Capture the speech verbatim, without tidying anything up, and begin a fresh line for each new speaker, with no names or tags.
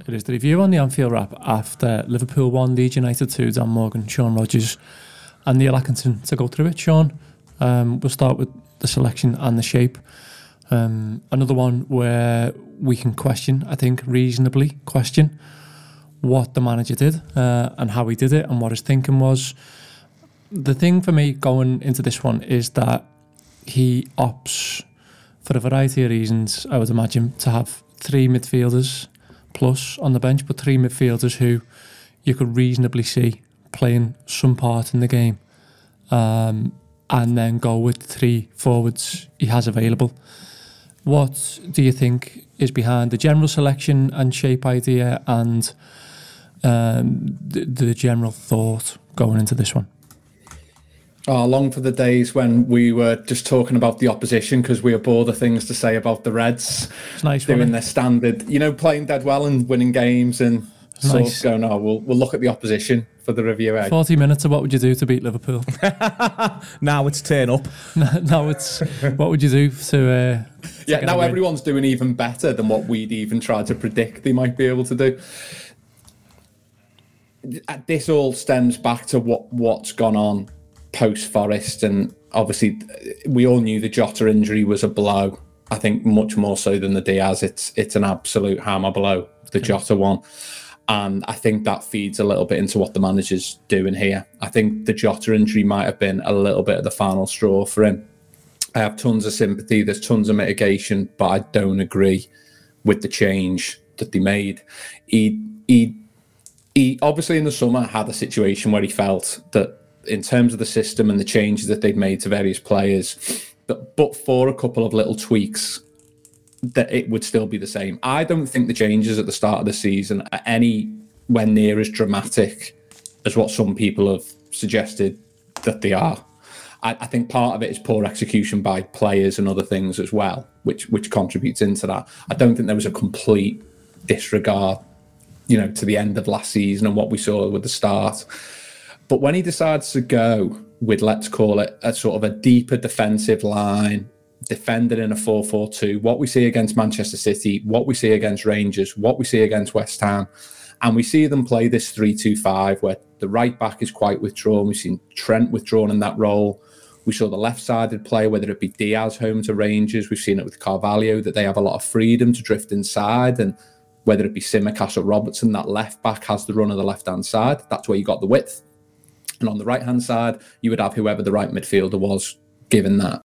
It is the review on the Anfield Wrap after Liverpool one, Leeds United two, Dan Morgan, Sean Rodgers and Neil Atkinson to go through it. Sean, um, we'll start with the selection and the shape. Um, another one where we can question, I think reasonably question, what the manager did uh, and how he did it and what his thinking was. The thing for me going into this one is that he opts, for a variety of reasons, I would imagine, to have three midfielders plus on the bench, but three midfielders who you could reasonably see playing some part in the game, um, and then go with the three forwards he has available. What do you think is behind the general selection and shape idea and um, the, the general thought going into this one?
Oh, long for the days when we were just talking about the opposition because we were bored of things to say about the Reds.
It's nice
doing their standard, you know, playing dead well and winning games and it's sort nice. of going, oh, we'll, we'll look at the opposition for the review. Eh?
forty minutes of what would you do to beat Liverpool?
Now it's turn up.
Now it's what would you do to... Uh, to
yeah, now everyone's doing even better than what we'd even tried to predict they might be able to do. This all stems back to what, what's gone on post-Forest, and obviously we all knew the Jota injury was a blow. I think much more so than the Diaz. It's it's an absolute hammer blow, the okay. Jota one. And I think that feeds a little bit into what the manager's doing here. I think the Jota injury might have been a little bit of the final straw for him. I have tons of sympathy, there's tons of mitigation, but I don't agree with the change that they made. He, he, he obviously in the summer had a situation where he felt that in terms of the system and the changes that they'd made to various players, but, but for a couple of little tweaks, that it would still be the same. I don't think the changes at the start of the season are anywhere near as dramatic as what some people have suggested that they are. I, I think part of it is poor execution by players and other things as well, which which contributes into that. I don't think there was a complete disregard, you know, to the end of last season and what we saw with the start. But when he decides to go with, let's call it, a sort of a deeper defensive line, defended in a four four two, what we see against Manchester City, what we see against Rangers, what we see against West Ham, and we see them play this three two five where the right back is quite withdrawn. We've seen Trent withdrawn in that role. We saw the left-sided player, whether it be Diaz home to Rangers, we've seen it with Carvalho, that they have a lot of freedom to drift inside, and whether it be Tsimikas or Robertson, that left back has the run of the left-hand side. That's where you got the width. And on the right-hand side, you would have whoever the right midfielder was, given that.